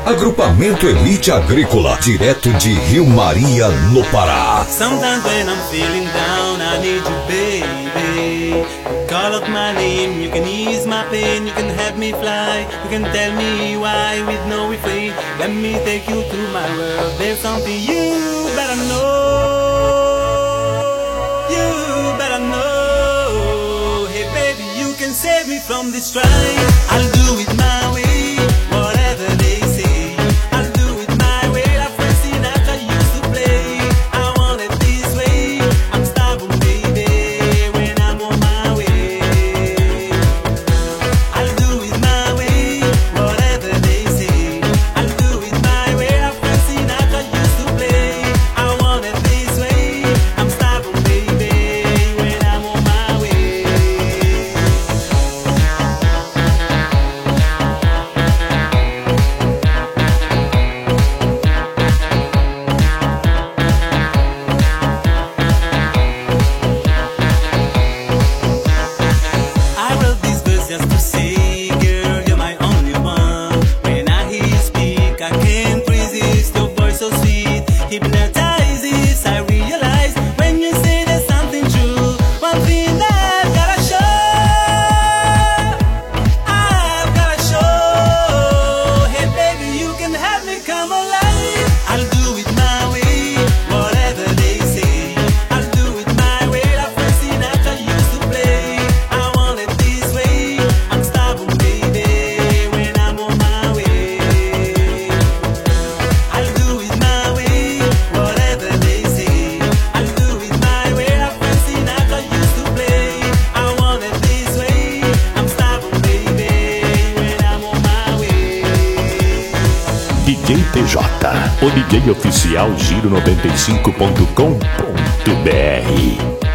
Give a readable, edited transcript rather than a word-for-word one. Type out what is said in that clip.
Agrupamento Elite Agrícola, direto de Rio Maria, no Pará. Sometimes when I'm feeling down, I need you, baby. Call out my name, you can ease my pain, you can help me fly, you can tell me why with no refrain. Let me take you to my world. There's something you better know. You better know. Hey baby, you can save me from this strife. I'll do it my way, whatever they say. I'll do it my way, like Frank Sinatra used to play. I want it this way, I'm stubborn baby, when I'm on my way. I'll do it my way, whatever they say. I'll do it my way, like Frank Sinatra used to play. I want it this way, I'm stubborn baby, when I'm on my way. I wrote these verses just to say, girl, you're my only one. When I hear you speak, I can't resist. Your voice so sweet, hypnotizes. I realize when you say there's something true. One thing I've gotta show. Hey baby, you can have me come alive. I'll do it my way, whatever they say. I'll do it my way, like Frank Sinatra used to play. I want it this way, I'm stubborn baby, when I'm on my way. I'll do it my way, whatever they say. I'll do it my way, like Frank Sinatra used to play. I want it this way, I'm stubborn baby, when I'm on my way. DJ TJ, o DJ oficial Giro 95.com.br.